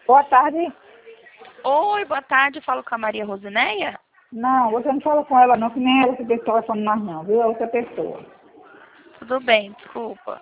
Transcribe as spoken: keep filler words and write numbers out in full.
Boa tarde. Oi, boa tarde. Falo com a Maria Rosineia? Não, você não fala com ela não, que nem ela que tem telefone mais não, viu? É outra pessoa. Tudo bem, desculpa.